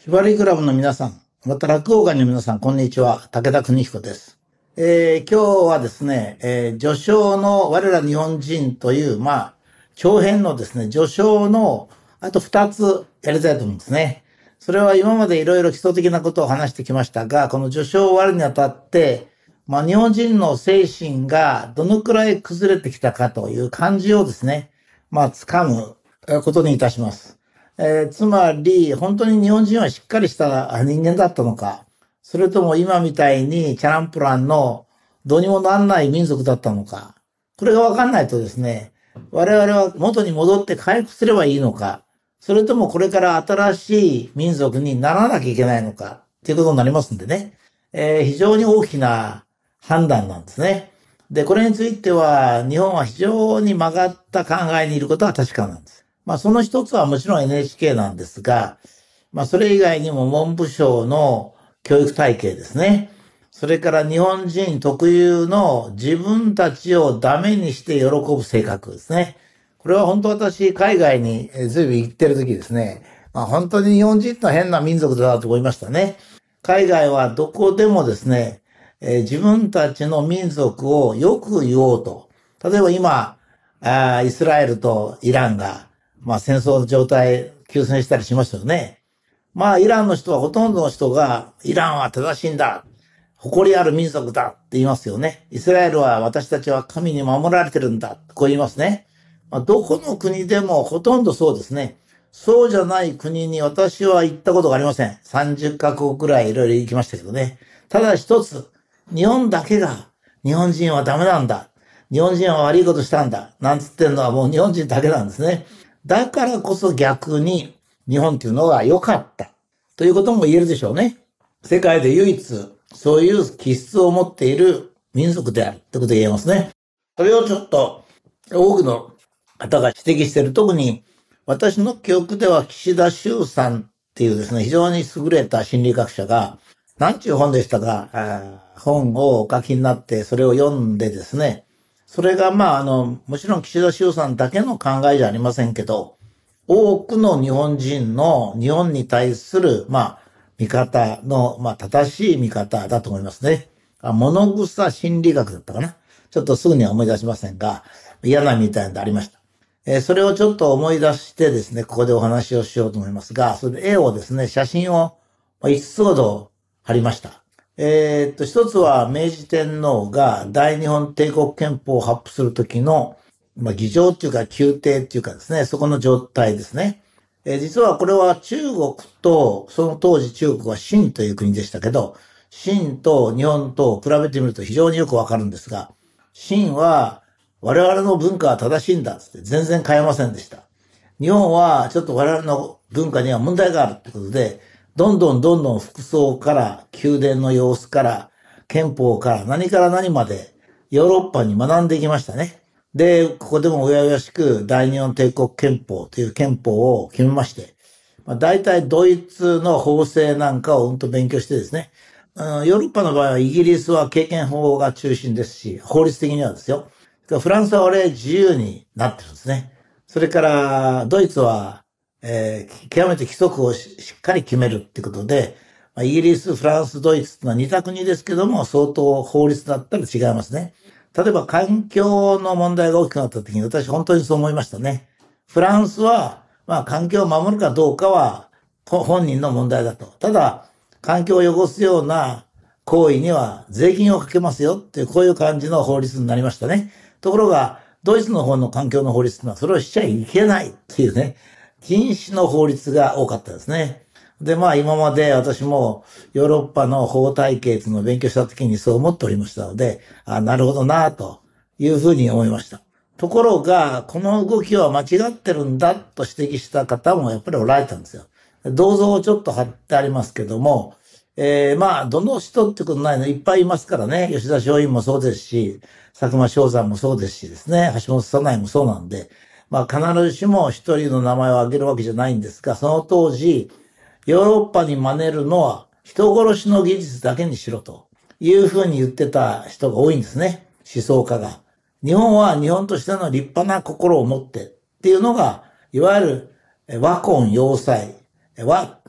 ひばりクラブの皆さん、また落語界の皆さん、こんにちは。武田邦彦です。今日はですね、序章の我ら日本人という、長編のですね、序章のあと2つやりたいと思うんですね。それは今までいろいろ基礎的なことを話してきましたが、この序章を終わるにあたって、日本人の精神がどのくらい崩れてきたかという感じをですね、掴むことにいたします。つまり、本当に日本人はしっかりした人間だったのか、それとも今みたいにチャランプランのどうにもなんない民族だったのか、これがわかんないとですね、我々は元に戻って回復すればいいのか、それともこれから新しい民族にならなきゃいけないのか、っていうことになりますんでね、非常に大きな判断なんですね。で、これについては、日本は非常に曲がった考えにいることは確かなんです。その一つはもちろん NHK なんですが、それ以外にも文部省の教育体系ですね。それから日本人特有の自分たちをダメにして喜ぶ性格ですね。これは本当私、海外に随分行ってる時ですね。本当に日本人と変な民族だなと思いましたね。海外はどこでもですね、自分たちの民族をよく言おうと。例えば今、イスラエルとイランが、戦争の状態、休戦したりしますよね。イランの人はほとんどの人が、イランは正しいんだ。誇りある民族だって言いますよね。イスラエルは私たちは神に守られてるんだ。こう言いますね。どこの国でもほとんどそうですね。そうじゃない国に私は行ったことがありません。30カ国くらいいろいろ行きましたけどね。ただ一つ、日本だけが日本人はダメなんだ。日本人は悪いことしたんだ。なんつってんのはもう日本人だけなんですね。だからこそ逆に日本っていうのが良かったということも言えるでしょうね。世界で唯一そういう気質を持っている民族であるってことが言えますね。それをちょっと多くの方が指摘している。特に私の記憶では岸田修さんっていうですね、非常に優れた心理学者が、なんちゅう本でしたか、本をお書きになってそれを読んでですね、それがもちろん岸田修さんだけの考えじゃありませんけど、多くの日本人の日本に対する、見方の、正しい見方だと思いますね。物草心理学だったかな。ちょっとすぐには思い出しませんが、嫌なみたいなのでありました。それをちょっと思い出してですね、ここでお話をしようと思いますが、それで絵をですね、写真を5つほど貼りました。一つは明治天皇が大日本帝国憲法を発布するときの、議場っていうか宮廷っていうかですね、そこの状態ですね。実はこれは中国と、その当時中国は清という国でしたけど、清と日本と比べてみると非常によくわかるんですが、清は我々の文化は正しいんだって全然変えませんでした。日本はちょっと我々の文化には問題があるってことで、どんどん服装から宮殿の様子から憲法から何から何までヨーロッパに学んでいきましたね。で、ここでもうややしく大日本帝国憲法という憲法を決めまして、大体ドイツの法制なんかを勉強してですね、ヨーロッパの場合はイギリスは経験法が中心ですし、法律的にはですよ。フランスは自由になってるんですね。それからドイツは、極めて規則をしっかり決めるってことで、イギリス、フランス、ドイツの似た国ですけども、相当法律だったら違いますね。例えば環境の問題が大きくなった時に私本当にそう思いましたね。フランスは、環境を守るかどうかは本人の問題だと。ただ、環境を汚すような行為には税金をかけますよっていうこういう感じの法律になりましたね。ところが、ドイツの方の環境の法律ってのはそれをしちゃいけないっていうね、禁止の法律が多かったですね。で、今まで私もヨーロッパの法体系っていうのを勉強した時にそう思っておりましたので、なるほどなというふうに思いました。ところが、この動きは間違ってるんだと指摘した方もやっぱりおられたんですよ。銅像をちょっと貼ってありますけども、どの人ってことないのいっぱいいますからね。吉田松陰もそうですし、佐久間象山もそうですしですね、橋本早苗もそうなんで、必ずしも一人の名前を挙げるわけじゃないんですが、その当時、ヨーロッパに真似るのは人殺しの技術だけにしろというふうに言ってた人が多いんですね。思想家が。日本は日本としての立派な心を持ってっていうのが、いわゆる和魂要塞。和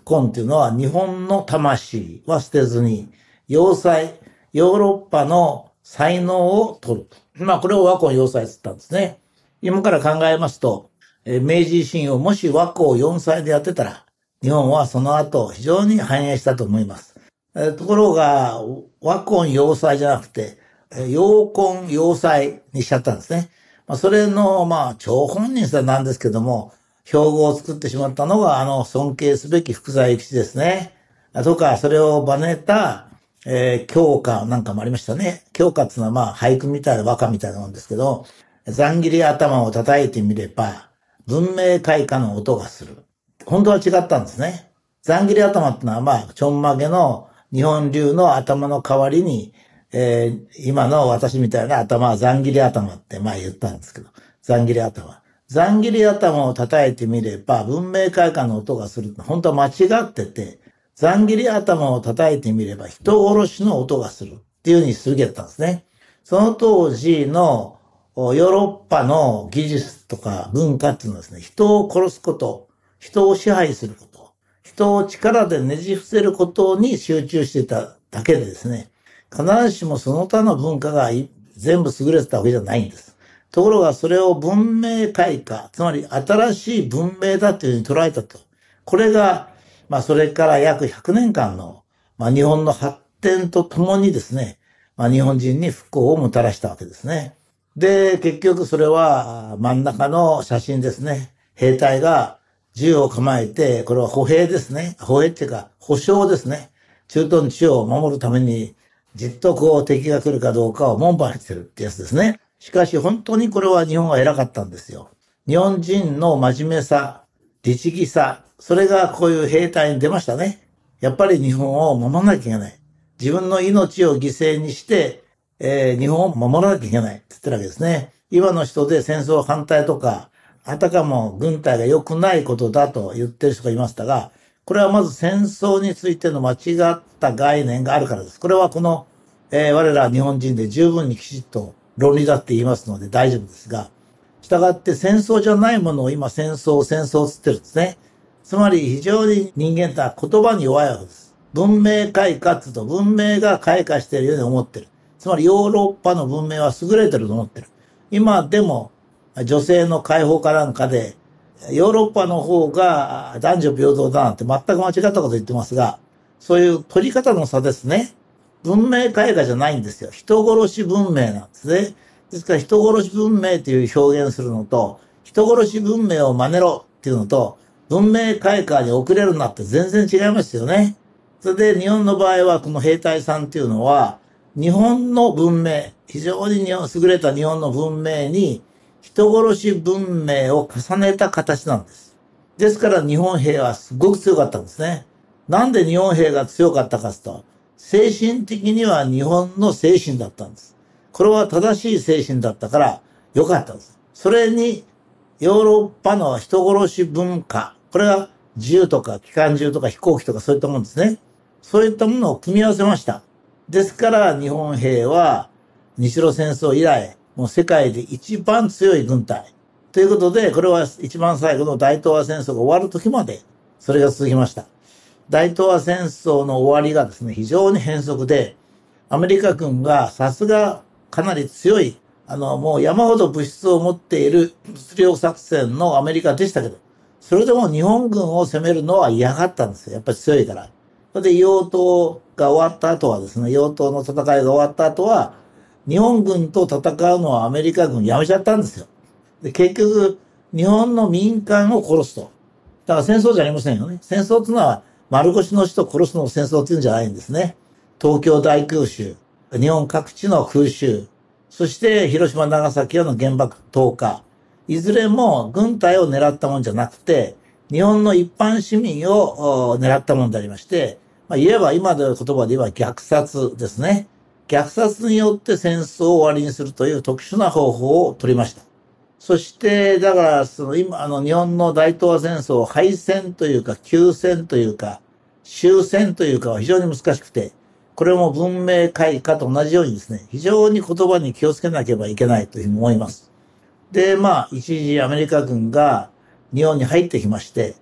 根っていうのは日本の魂は捨てずに、要塞、ヨーロッパの才能を取ると。まあこれを和魂要塞って言ったんですね。今から考えますと、明治維新をもし和光4歳でやってたら、日本はその後非常に繁栄したと思います。ところが、和魂要塞じゃなくて、陽魂要塞にしちゃったんですね。それの、張本人さんなんですけども、標語を作ってしまったのが、尊敬すべき福沢諭吉ですね。とか、それを真似た、教科なんかもありましたね。教科っていうのは俳句みたいな和歌みたいなもんですけど、ざん切り頭を叩いてみれば、文明開化の音がする。本当は違ったんですね。ざん切り頭ってのはちょんまげの日本流の頭の代わりに、今の私みたいな頭はざん切り頭って言ったんですけど、ざん切り頭。ざん切り頭を叩いてみれば文明開化の音がする。本当は間違ってて、ざん切り頭を叩いてみれば人殺しの音がするっていう風にするけだったんですね。その当時のヨーロッパの技術とか文化っていうのはですね、人を殺すこと、人を支配すること、人を力でねじ伏せることに集中していただけでですね、必ずしもその他の文化が全部優れてたわけじゃないんです。ところがそれを文明開化、つまり新しい文明だというふうに捉えたと。これが、それから約100年間の、日本の発展とともにですね、日本人に復興をもたらしたわけですね。で、結局それは真ん中の写真ですね。兵隊が銃を構えて、これは歩兵ですね。歩兵っていうか、歩兵ですね。駐屯地を守るために、じっと敵が来るかどうかを門番にしてるってやつですね。しかし本当にこれは日本は偉かったんですよ。日本人の真面目さ、律儀さ、それがこういう兵隊に出ましたね。やっぱり日本を守らなきゃいけない。自分の命を犠牲にして、日本を守らなきゃいけないって言ってるわけですね。今の人で戦争反対とか、あたかも軍隊が良くないことだと言ってる人がいましたが、これはまず戦争についての間違った概念があるからです。これはこの、我ら日本人で十分にきちっと論理だって言いますので大丈夫ですが、従って戦争じゃないものを今戦争って言ってるんですね。つまり非常に人間って言葉に弱いわけです。文明開化って言うと文明が開花しているように思ってる。つまりヨーロッパの文明は優れてると思ってる。今でも女性の解放かなんかでヨーロッパの方が男女平等だなんて全く間違ったこと言ってますが、そういう取り方の差ですね。文明開化じゃないんですよ。人殺し文明なんですね。ですから人殺し文明という表現するのと、人殺し文明を真似ろっていうのと、文明開化に遅れるなって全然違いますよね。それで日本の場合はこの兵隊さんっていうのは、日本の文明、非常に優れた日本の文明に人殺し文明を重ねた形なんです。ですから日本兵はすごく強かったんですね。なんで日本兵が強かったかというと、精神的には日本の精神だったんです。これは正しい精神だったから良かったんです。それにヨーロッパの人殺し文化、これが銃とか機関銃とか飛行機とかそういったものですね。そういったものを組み合わせました。ですから日本兵は日露戦争以来、もう世界で一番強い軍隊。ということで、これは一番最後の大東亜戦争が終わる時まで、それが続きました。大東亜戦争の終わりがですね、非常に変則で、アメリカ軍がさすがかなり強い、もう山ほど物質を持っている物量作戦のアメリカでしたけど、それでも日本軍を攻めるのは嫌がったんですよ。やっぱり強いから。それで硫黄島が終わった後はですね、硫黄島の戦いが終わった後は、日本軍と戦うのはアメリカ軍やめちゃったんですよ。で、結局、日本の民間を殺すと。だから戦争じゃありませんよね。戦争っていうのは、丸腰の人を殺すのを戦争っていうんじゃないんですね。東京大空襲、日本各地の空襲、そして広島長崎への原爆投下。いずれも軍隊を狙ったもんじゃなくて、日本の一般市民を狙ったもんでありまして、言えば今の言葉で言えば虐殺ですね。虐殺によって戦争を終わりにするという特殊な方法を取りました。そして、だから、今、日本の大東亜戦争、敗戦というか、休戦というか、終戦というかは非常に難しくて、これも文明開化と同じようにですね、非常に言葉に気をつけなければいけないというふうに思います。で、一時アメリカ軍が日本に入ってきまして、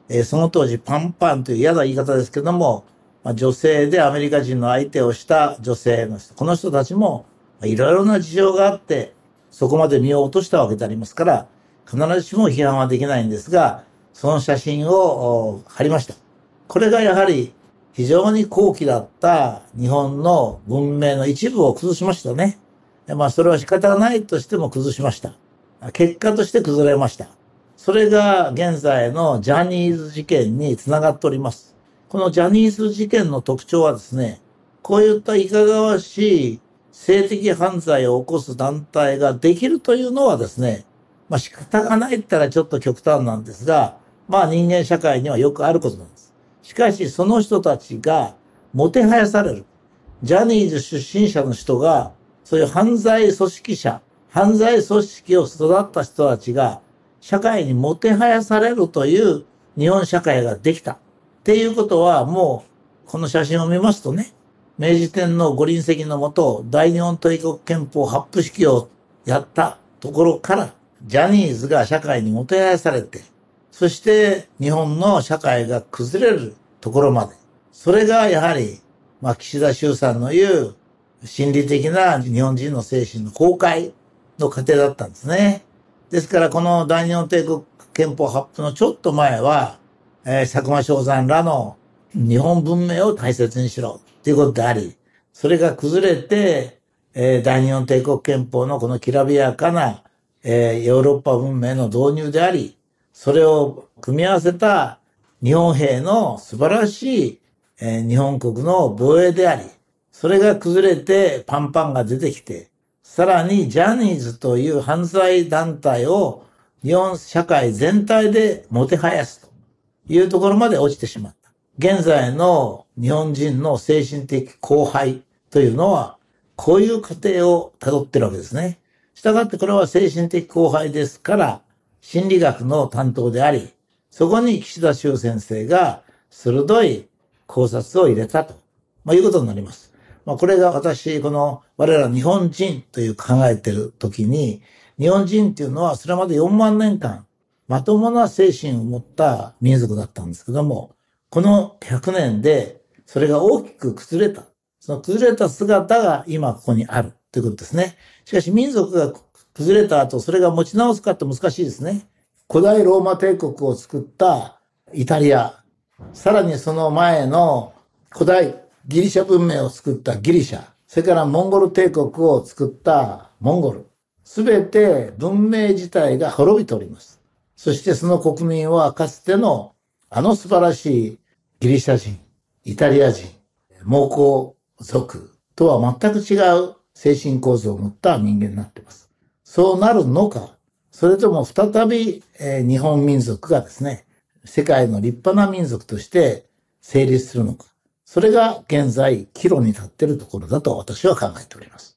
その当時パンパンという嫌な言い方ですけども、女性でアメリカ人の相手をした女性の人、この人たちもいろいろな事情があって、そこまで身を落としたわけでありますから、必ずしも批判はできないんですが、その写真を貼りました。これがやはり非常に高貴だった日本の文明の一部を崩しましたね。それは仕方がないとしても崩しました。結果として崩れました。それが現在のジャニーズ事件につながっております。このジャニーズ事件の特徴はですね、こういったいかがわしい性的犯罪を起こす団体ができるというのはですね、仕方がないって言ったらちょっと極端なんですが、人間社会にはよくあることなんです。しかしその人たちがもてはやされる。ジャニーズ出身者の人が、そういう犯罪組織者、犯罪組織を育った人たちが社会にもてはやされるという日本社会ができた。っていうことはもうこの写真を見ますとね、明治天皇ご臨席のもと大日本帝国憲法発布式をやったところからジャニーズが社会にもてはやされて、そして日本の社会が崩れるところまで。それがやはり、岸田修さんの言う心理的な日本人の精神の崩壊の過程だったんですね。ですからこの大日本帝国憲法発布のちょっと前は、佐久間象山らの日本文明を大切にしろということであり、それが崩れて、大日本帝国憲法のこのきらびやかな、ヨーロッパ文明の導入であり、それを組み合わせた日本兵の素晴らしい、日本国の防衛であり、それが崩れてパンパンが出てきて、さらにジャニーズという犯罪団体を日本社会全体でもてはやすというところまで落ちてしまった。現在の日本人の精神的荒廃というのは、こういう過程を辿ってるわけですね。したがってこれは精神的荒廃ですから、心理学の担当であり、そこに岸田修先生が鋭い考察を入れたと、いうことになります。これが私、この我ら日本人という考えているときに、日本人っていうのはそれまで4万年間、まともな精神を持った民族だったんですけども、この100年でそれが大きく崩れた。その崩れた姿が今ここにあるということですね。しかし民族が崩れた後、それが持ち直すかって難しいですね。古代ローマ帝国を作ったイタリア、さらにその前の古代ギリシャ文明を作ったギリシャ、それからモンゴル帝国を作ったモンゴル、すべて文明自体が滅びております。そしてその国民はかつてのあの素晴らしいギリシャ人、イタリア人、蒙古族とは全く違う精神構造を持った人間になっています。そうなるのか、それとも再び、日本民族がですね、世界の立派な民族として成立するのか。それが現在岐路に立っているところだと私は考えております。